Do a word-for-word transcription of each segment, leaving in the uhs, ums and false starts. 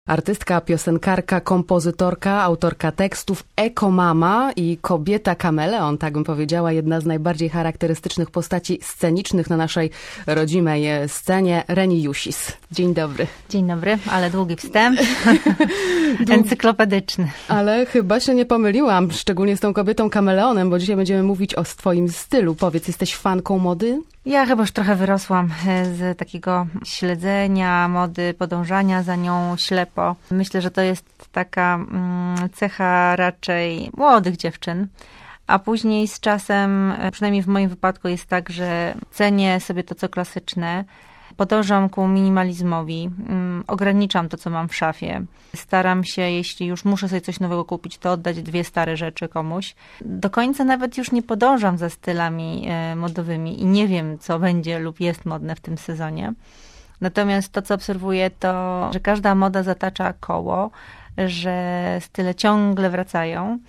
Artystka, piosenkarka, kompozytorka, autorka tekstów, ekomama i kobieta kameleon, tak bym powiedziała, jedna z najbardziej charakterystycznych postaci scenicznych na naszej rodzimej scenie, Reni Jusis. Dzień dobry. Dzień dobry, ale długi wstęp, encyklopedyczny. Ale chyba się nie pomyliłam, szczególnie z tą kobietą kameleonem, bo dzisiaj będziemy mówić o twoim stylu. Powiedz, jesteś fanką mody? Ja chyba już trochę wyrosłam z takiego śledzenia mody, podążania za nią ślepo. Myślę, że to jest taka cecha raczej młodych dziewczyn. A później z czasem, przynajmniej w moim wypadku jest tak, że cenię sobie to, co klasyczne. Podążam ku minimalizmowi, ograniczam to, co mam w szafie. Staram się, jeśli już muszę sobie coś nowego kupić, to oddać dwie stare rzeczy komuś. Do końca nawet już nie podążam za stylami modowymi i nie wiem, co będzie lub jest modne w tym sezonie. Natomiast to, co obserwuję, to, że każda moda zatacza koło, że style ciągle wracają.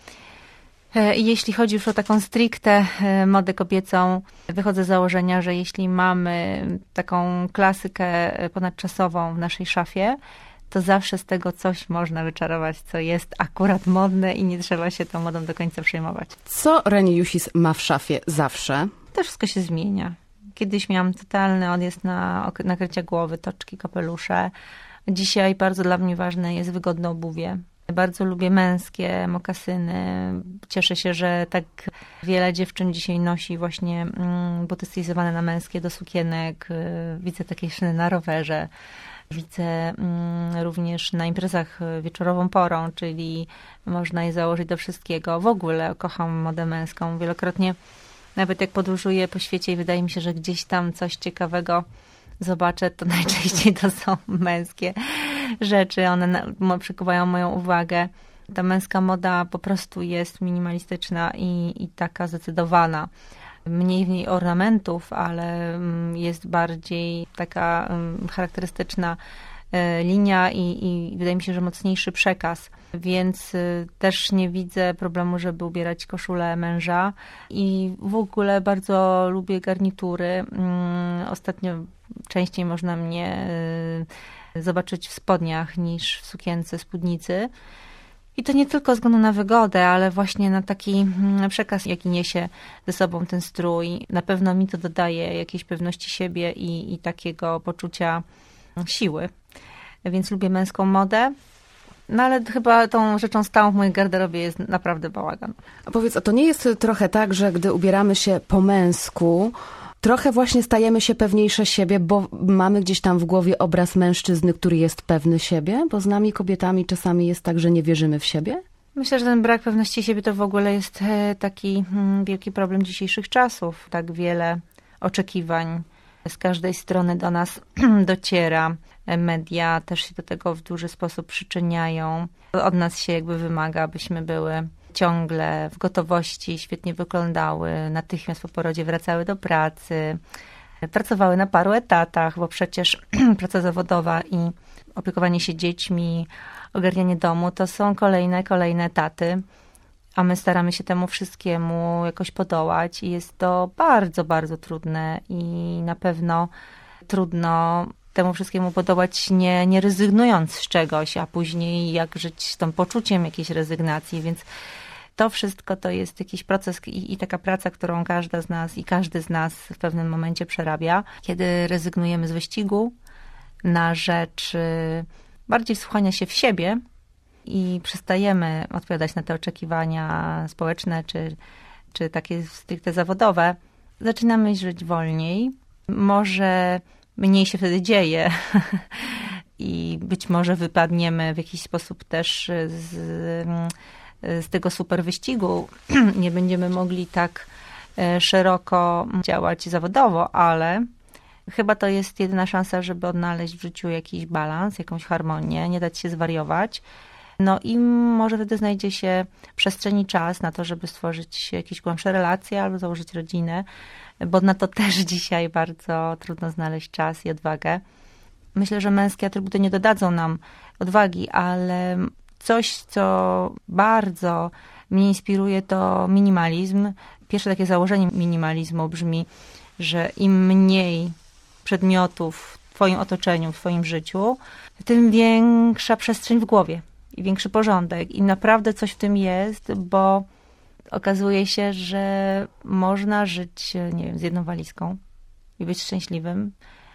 I jeśli chodzi już o taką stricte modę kobiecą, wychodzę z założenia, że jeśli mamy taką klasykę ponadczasową w naszej szafie, to zawsze z tego coś można wyczarować, co jest akurat modne i nie trzeba się tą modą do końca przejmować. Co Reni Jusis ma w szafie zawsze? To wszystko się zmienia. Kiedyś miałam totalny odjazd na nakrycia głowy, toczki, kapelusze. Dzisiaj bardzo dla mnie ważne jest wygodne obuwie. Bardzo lubię męskie mokasyny. Cieszę się, że tak wiele dziewczyn dzisiaj nosi właśnie buty stylizowane na męskie do sukienek. Widzę takie szyny na rowerze. Widzę również na imprezach wieczorową porą, czyli można je założyć do wszystkiego. W ogóle kocham modę męską. Wielokrotnie, nawet jak podróżuję po świecie i wydaje mi się, że gdzieś tam coś ciekawego zobaczę, to najczęściej to są męskie rzeczy. One przykuwają moją uwagę. Ta męska moda po prostu jest minimalistyczna i, i taka zdecydowana. Mniej w niej ornamentów, ale jest bardziej taka charakterystyczna linia i, i wydaje mi się, że mocniejszy przekaz. Więc też nie widzę problemu, żeby ubierać koszulę męża. I w ogóle bardzo lubię garnitury. Ostatnio częściej można mnie zobaczyć w spodniach niż w sukience, spódnicy. I to nie tylko ze względu na wygodę, ale właśnie na taki przekaz, jaki niesie ze sobą ten strój. Na pewno mi to dodaje jakiejś pewności siebie i, i takiego poczucia siły. Więc lubię męską modę. No ale chyba tą rzeczą stałą w mojej garderobie jest naprawdę bałagan. A powiedz, a to nie jest trochę tak, że gdy ubieramy się po męsku, trochę właśnie stajemy się pewniejsze siebie, bo mamy gdzieś tam w głowie obraz mężczyzny, który jest pewny siebie? Bo z nami kobietami czasami jest tak, że nie wierzymy w siebie? Myślę, że ten brak pewności siebie to w ogóle jest taki wielki problem dzisiejszych czasów. Tak wiele oczekiwań z każdej strony do nas dociera. Media też się do tego w duży sposób przyczyniają. Od nas się jakby wymaga, abyśmy były ciągle w gotowości, świetnie wyglądały, natychmiast po porodzie wracały do pracy, pracowały na paru etatach, bo przecież praca zawodowa i opiekowanie się dziećmi, ogarnianie domu to są kolejne, kolejne etaty, a my staramy się temu wszystkiemu jakoś podołać i jest to bardzo, bardzo trudne i na pewno trudno temu wszystkiemu podołać, nie, nie rezygnując z czegoś, a później jak żyć z tym poczuciem jakiejś rezygnacji, więc to wszystko to jest jakiś proces i, i taka praca, którą każda z nas i każdy z nas w pewnym momencie przerabia, kiedy rezygnujemy z wyścigu na rzecz bardziej wsłuchania się w siebie i przestajemy odpowiadać na te oczekiwania społeczne czy, czy takie stricte zawodowe. Zaczynamy żyć wolniej. Może mniej się wtedy dzieje i być może wypadniemy w jakiś sposób też z, z tego super wyścigu. Nie będziemy mogli tak szeroko działać zawodowo, ale chyba to jest jedyna szansa, żeby odnaleźć w życiu jakiś balans, jakąś harmonię, nie dać się zwariować. No i może wtedy znajdzie się przestrzeń i czas na to, żeby stworzyć jakieś głębsze relacje albo założyć rodzinę, bo na to też dzisiaj bardzo trudno znaleźć czas i odwagę. Myślę, że męskie atrybuty nie dodadzą nam odwagi, ale coś, co bardzo mnie inspiruje, to minimalizm. Pierwsze takie założenie minimalizmu brzmi, że im mniej przedmiotów twoim otoczeniu, w twoim życiu, tym większa przestrzeń w głowie i większy porządek. I naprawdę coś w tym jest, bo okazuje się, że można żyć, nie wiem, z jedną walizką i być szczęśliwym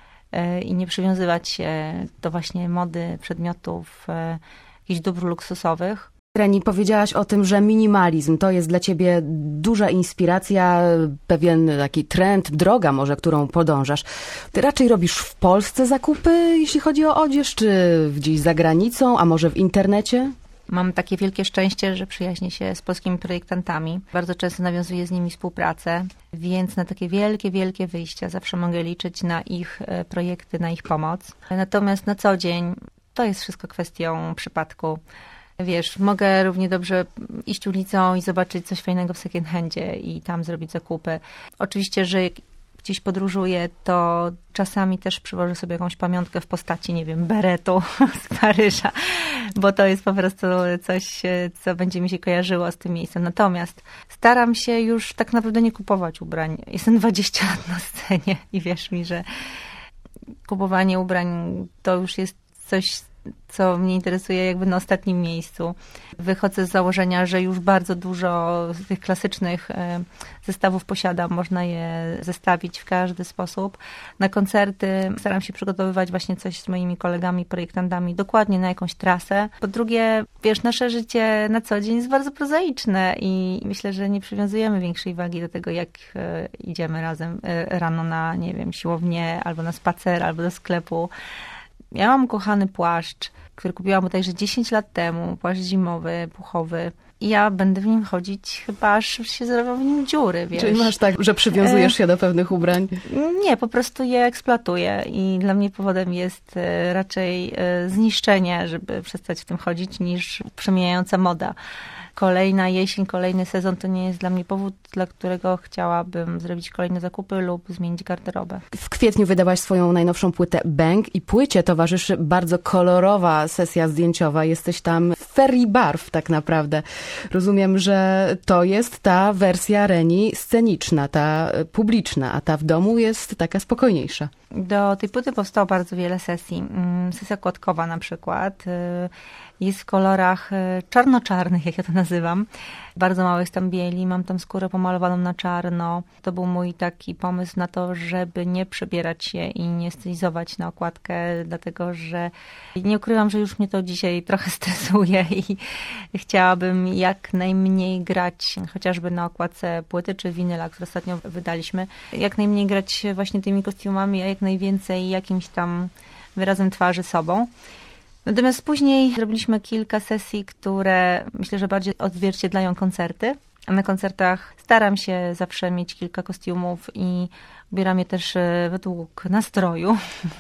i nie przywiązywać się do właśnie mody, przedmiotów, jakichś dóbr luksusowych. Reni, powiedziałaś o tym, że minimalizm to jest dla ciebie duża inspiracja, pewien taki trend, droga może, którą podążasz. Ty raczej robisz w Polsce zakupy, jeśli chodzi o odzież, czy gdzieś za granicą, a może w internecie? Mam takie wielkie szczęście, że przyjaźnię się z polskimi projektantami. Bardzo często nawiązuję z nimi współpracę, więc na takie wielkie, wielkie wyjścia zawsze mogę liczyć na ich projekty, na ich pomoc. Natomiast na co dzień to jest wszystko kwestią przypadku. Wiesz, mogę równie dobrze iść ulicą i zobaczyć coś fajnego w second handzie i tam zrobić zakupy. Oczywiście, że jak gdzieś podróżuję, to czasami też przywożę sobie jakąś pamiątkę w postaci, nie wiem, beretu z Paryża, bo to jest po prostu coś, co będzie mi się kojarzyło z tym miejscem. Natomiast staram się już tak naprawdę nie kupować ubrań. Jestem dwadzieścia lat na scenie i wierz mi, że kupowanie ubrań to już jest coś, co mnie interesuje jakby na ostatnim miejscu. Wychodzę z założenia, że już bardzo dużo z tych klasycznych zestawów posiadam. Można je zestawić w każdy sposób. Na koncerty staram się przygotowywać właśnie coś z moimi kolegami, projektantami, dokładnie na jakąś trasę. Po drugie, wiesz, nasze życie na co dzień jest bardzo prozaiczne i myślę, że nie przywiązujemy większej wagi do tego, jak idziemy razem rano na, nie wiem, siłownię, albo na spacer, albo do sklepu. Ja mam kochany płaszcz, który kupiłam bodajże dziesięć lat temu, płaszcz zimowy, puchowy. I ja będę w nim chodzić chyba aż się zrobią w nim dziury, wiesz. Czyli masz tak, że przywiązujesz się do pewnych ubrań? Nie, po prostu je eksploatuję i dla mnie powodem jest raczej zniszczenie, żeby przestać w tym chodzić, niż przemijająca moda. Kolejna jesień, kolejny sezon to nie jest dla mnie powód, dla którego chciałabym zrobić kolejne zakupy lub zmienić garderobę. W kwietniu wydałaś swoją najnowszą płytę Bang i płycie towarzyszy bardzo kolorowa sesja zdjęciowa. Jesteś tam w ferii barw tak naprawdę. Rozumiem, że to jest ta wersja Reni sceniczna, ta publiczna, a ta w domu jest taka spokojniejsza. Do tej płyty powstało bardzo wiele sesji. Sesja kładkowa na przykład jest w kolorach czarno-czarnych, jak ja to nazywam. Bardzo mało jest tam bieli, mam tam skórę pomalowaną na czarno. To był mój taki pomysł na to, żeby nie przebierać się i nie stylizować na okładkę, dlatego że nie ukrywam, że już mnie to dzisiaj trochę stresuje i chciałabym jak najmniej grać, chociażby na okładce płyty czy winyla, które ostatnio wydaliśmy, jak najmniej grać właśnie tymi kostiumami, a jak najwięcej jakimś tam wyrazem twarzy sobą. Natomiast później zrobiliśmy kilka sesji, które myślę, że bardziej odzwierciedlają koncerty. A na koncertach staram się zawsze mieć kilka kostiumów i ubieram je też według nastroju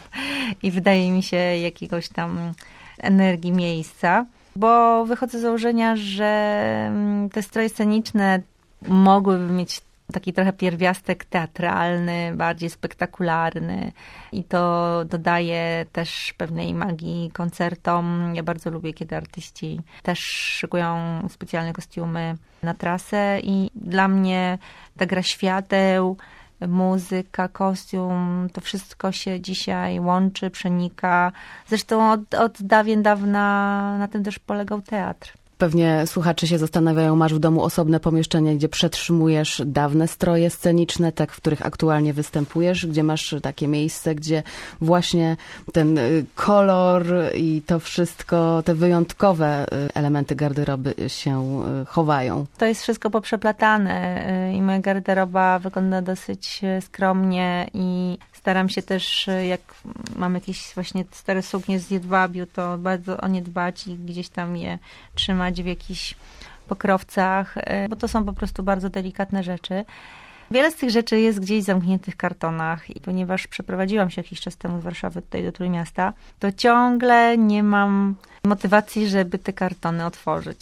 i wydaje mi się jakiegoś tam energii miejsca, bo wychodzę z założenia, że te stroje sceniczne mogłyby mieć taki trochę pierwiastek teatralny, bardziej spektakularny i to dodaje też pewnej magii koncertom. Ja bardzo lubię, kiedy artyści też szykują specjalne kostiumy na trasę i dla mnie ta gra świateł, muzyka, kostium, to wszystko się dzisiaj łączy, przenika. Zresztą od, od dawien dawna na tym też polegał teatr. Pewnie słuchacze się zastanawiają, masz w domu osobne pomieszczenie, gdzie przetrzymujesz dawne stroje sceniczne, tak, w których aktualnie występujesz, gdzie masz takie miejsce, gdzie właśnie ten kolor i to wszystko, te wyjątkowe elementy garderoby się chowają. To jest wszystko poprzeplatane i moja garderoba wygląda dosyć skromnie i staram się też, jak mam jakieś właśnie stare suknie z jedwabiu, to bardzo o nie dbać i gdzieś tam je trzymać w jakichś pokrowcach, bo to są po prostu bardzo delikatne rzeczy. Wiele z tych rzeczy jest gdzieś zamkniętych w kartonach i ponieważ przeprowadziłam się jakiś czas temu z Warszawy tutaj do Trójmiasta, to ciągle nie mam motywacji, żeby te kartony otworzyć.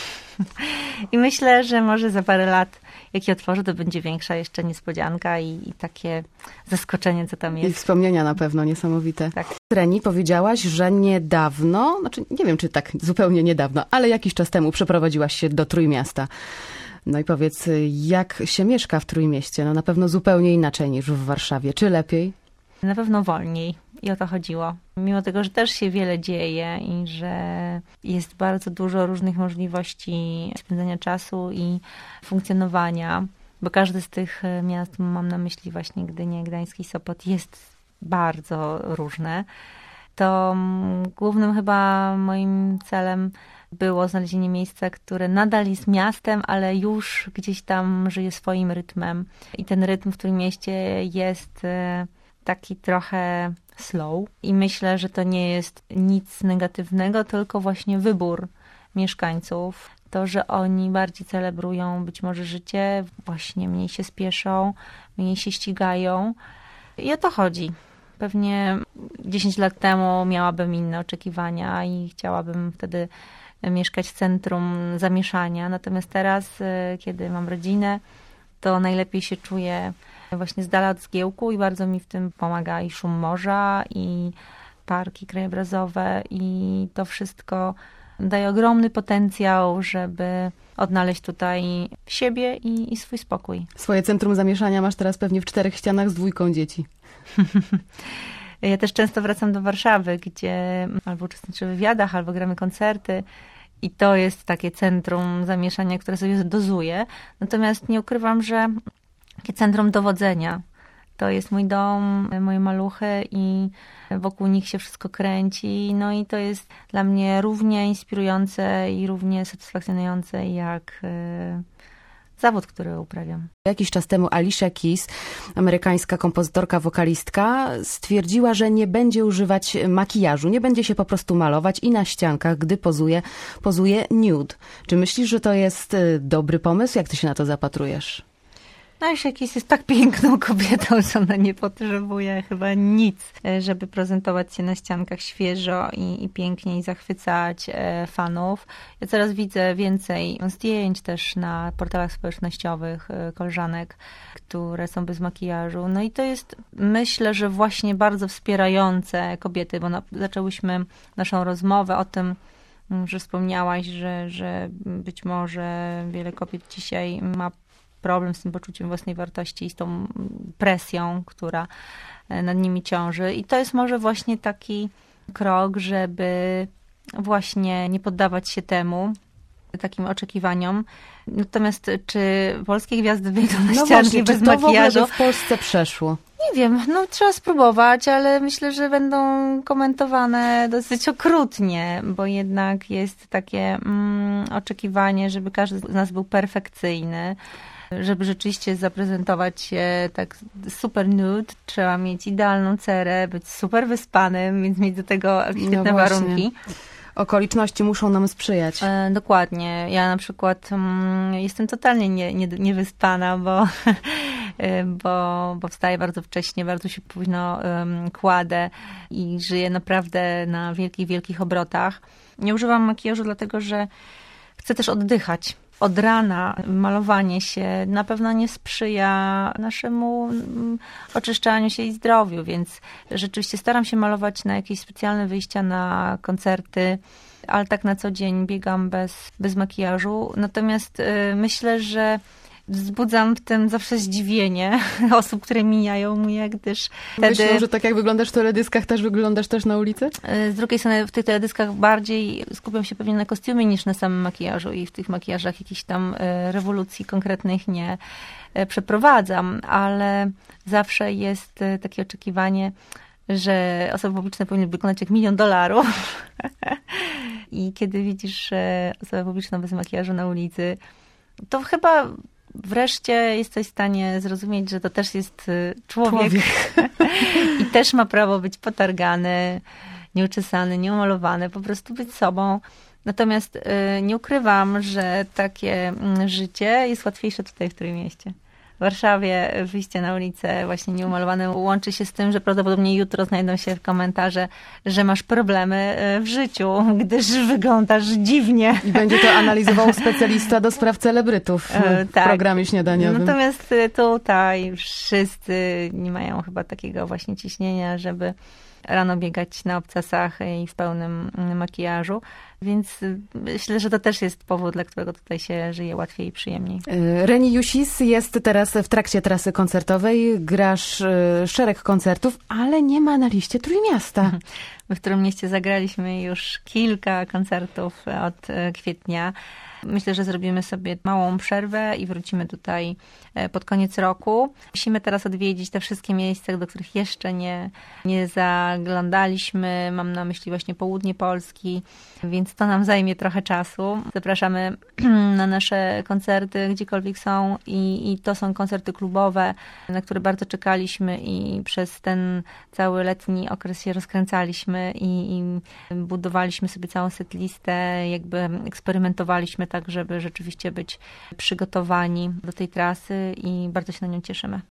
I myślę, że może za parę lat, jak je otworzę, to będzie większa jeszcze niespodzianka i, i takie zaskoczenie, co tam jest. I wspomnienia na pewno niesamowite. Tak. Reni, powiedziałaś, że niedawno, znaczy nie wiem, czy tak zupełnie niedawno, ale jakiś czas temu przeprowadziłaś się do Trójmiasta. No i powiedz, jak się mieszka w Trójmieście? No na pewno zupełnie inaczej niż w Warszawie. Czy lepiej? na pewno wolniej. I o to chodziło. Mimo tego, że też się wiele dzieje i że jest bardzo dużo różnych możliwości spędzania czasu i funkcjonowania, bo każdy z tych miast, mam na myśli właśnie Gdynię, Gdańsk i Sopot, jest bardzo różne, to głównym chyba moim celem było znalezienie miejsca, które nadal jest miastem, ale już gdzieś tam żyje swoim rytmem. I ten rytm w tym mieście jest taki trochę slow. I myślę, że to nie jest nic negatywnego, tylko właśnie wybór mieszkańców. To, że oni bardziej celebrują być może życie, właśnie mniej się spieszą, mniej się ścigają. I o to chodzi. Pewnie dziesięć lat temu miałabym inne oczekiwania i chciałabym wtedy mieszkać w centrum zamieszania. Natomiast teraz, kiedy mam rodzinę, to najlepiej się czuję właśnie z dala od zgiełku i bardzo mi w tym pomaga i szum morza, i parki krajobrazowe, i to wszystko daje ogromny potencjał, żeby odnaleźć tutaj siebie i, i swój spokój. Swoje centrum zamieszania masz teraz pewnie w czterech ścianach z dwójką dzieci. Ja też często wracam do Warszawy, gdzie albo uczestniczę w wywiadach, albo gramy koncerty. I to jest takie centrum zamieszania, które sobie dozuję. Natomiast nie ukrywam, że takie centrum dowodzenia. To jest mój dom, moje maluchy i wokół nich się wszystko kręci. No i to jest dla mnie równie inspirujące i równie satysfakcjonujące jak zawód, który uprawiam. Jakiś czas temu Alicia Keys, amerykańska kompozytorka, wokalistka, stwierdziła, że nie będzie używać makijażu, nie będzie się po prostu malować i na ściankach, gdy pozuje, pozuje nude. Czy myślisz, że to jest dobry pomysł? Jak ty się na to zapatrujesz? No Alicia Keys jest tak piękną kobietą, że ona nie potrzebuje chyba nic, żeby prezentować się na ściankach świeżo i, i pięknie i zachwycać e, fanów. Ja coraz widzę więcej zdjęć też na portalach społecznościowych e, koleżanek, które są bez makijażu. No i to jest, myślę, że właśnie bardzo wspierające kobiety, bo na, zaczęłyśmy naszą rozmowę o tym, że wspomniałaś, że, że być może wiele kobiet dzisiaj ma problem z tym poczuciem własnej wartości i z tą presją, która nad nimi ciąży. I to jest może właśnie taki krok, żeby właśnie nie poddawać się temu, takim oczekiwaniom. Natomiast czy polskie gwiazdy wyjdą na no ścianki właśnie, bez czy to makijażu? W ogóle w Polsce przeszło? Nie wiem, no trzeba spróbować, ale myślę, że będą komentowane dosyć okrutnie, bo jednak jest takie mm, oczekiwanie, żeby każdy z nas był perfekcyjny. Żeby rzeczywiście zaprezentować się tak super nude, trzeba mieć idealną cerę, być super wyspanym, więc mieć do tego świetne no warunki. Okoliczności muszą nam sprzyjać. E, dokładnie. Ja na przykład mm, jestem totalnie nie, nie, niewyspana, bo, bo, bo wstaję bardzo wcześnie, bardzo się późno um, kładę i żyję naprawdę na wielkich, wielkich obrotach. Nie używam makijażu dlatego, że chcę też oddychać. Od rana malowanie się na pewno nie sprzyja naszemu oczyszczaniu się i zdrowiu, więc rzeczywiście staram się malować na jakieś specjalne wyjścia, na koncerty, ale tak na co dzień biegam bez, bez makijażu. Natomiast y, myślę, że wzbudzam w tym zawsze zdziwienie osób, które mijają mnie, gdyż wtedy... Myślą, że tak jak wyglądasz w teledyskach, też wyglądasz też na ulicy? Z drugiej strony w tych teledyskach bardziej skupiam się pewnie na kostiumie niż na samym makijażu i w tych makijażach jakichś tam rewolucji konkretnych nie przeprowadzam, ale zawsze jest takie oczekiwanie, że osoby publiczne powinny wyglądać jak milion dolarów. I kiedy widzisz osobę publiczną bez makijażu na ulicy, to chyba wreszcie jesteś w stanie zrozumieć, że to też jest człowiek, człowiek. I też ma prawo być potargany, nieuczesany, nieumalowany, po prostu być sobą. Natomiast nie ukrywam, że takie życie jest łatwiejsze tutaj w Trójmieście. W Warszawie wyjście na ulicę właśnie nieumalowane łączy się z tym, że prawdopodobnie jutro znajdą się komentarze, że masz problemy w życiu, gdyż wyglądasz dziwnie. I będzie to analizował specjalista do spraw celebrytów w e, tak. programie śniadaniowym. Natomiast tutaj wszyscy nie mają chyba takiego właśnie ciśnienia, żeby rano biegać na obcasach i w pełnym makijażu. Więc myślę, że to też jest powód, dla którego tutaj się żyje łatwiej i przyjemniej. Reni Jusis jest teraz w trakcie trasy koncertowej. Grasz szereg koncertów, ale nie ma na liście Trójmiasta. W którym mieście zagraliśmy już kilka koncertów od kwietnia. Myślę, że zrobimy sobie małą przerwę i wrócimy tutaj pod koniec roku. Musimy teraz odwiedzić te wszystkie miejsca, do których jeszcze nie, nie zaglądaliśmy. Mam na myśli właśnie południe Polski, więc to nam zajmie trochę czasu. Zapraszamy na nasze koncerty, gdziekolwiek są i, i to są koncerty klubowe, na które bardzo czekaliśmy i przez ten cały letni okres się rozkręcaliśmy i, i budowaliśmy sobie całą setlistę, jakby eksperymentowaliśmy tak, żeby rzeczywiście być przygotowani do tej trasy i bardzo się na nią cieszymy.